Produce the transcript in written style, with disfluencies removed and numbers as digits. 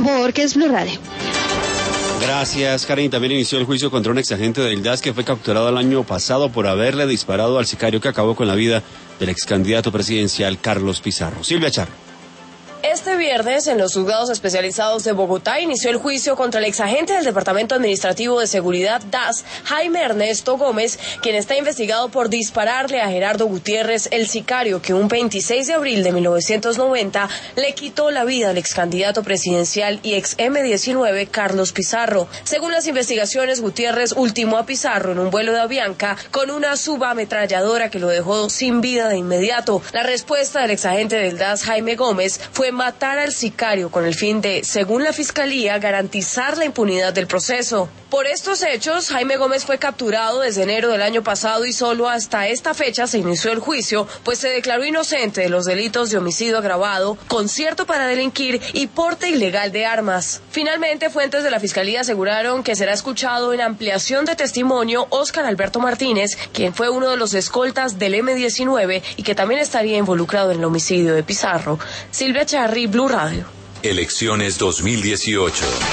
Borges, Blue Radio. Gracias, Karen. También inició el juicio contra un exagente del DAS que fue capturado el año pasado por haberle disparado al sicario que acabó con la vida del excandidato presidencial Carlos Pizarro. Silvia Charro. Este viernes, en los juzgados especializados de Bogotá, inició el juicio contra el exagente del Departamento Administrativo de Seguridad DAS, Jaime Ernesto Gómez, quien está investigado por dispararle a Gerardo Gutiérrez, el sicario que un 26 de abril de 1990 le quitó la vida al excandidato presidencial y ex M-19 Carlos Pizarro. Según las investigaciones, Gutiérrez ultimó a Pizarro en un vuelo de Avianca con una subametralladora que lo dejó sin vida de inmediato. La respuesta del exagente del DAS, Jaime Gómez, fue matar al sicario con el fin de, según la Fiscalía, garantizar la impunidad del proceso. Por estos hechos, Jaime Gómez fue capturado desde enero del año pasado y solo hasta esta fecha se inició el juicio, pues se declaró inocente de los delitos de homicidio agravado, concierto para delinquir y porte ilegal de armas. Finalmente, fuentes de la Fiscalía aseguraron que será escuchado en ampliación de testimonio Óscar Alberto Martínez, quien fue uno de los escoltas del M-19 y que también estaría involucrado en el homicidio de Pizarro. Silvia Charri, Blue Radio. Elecciones 2018.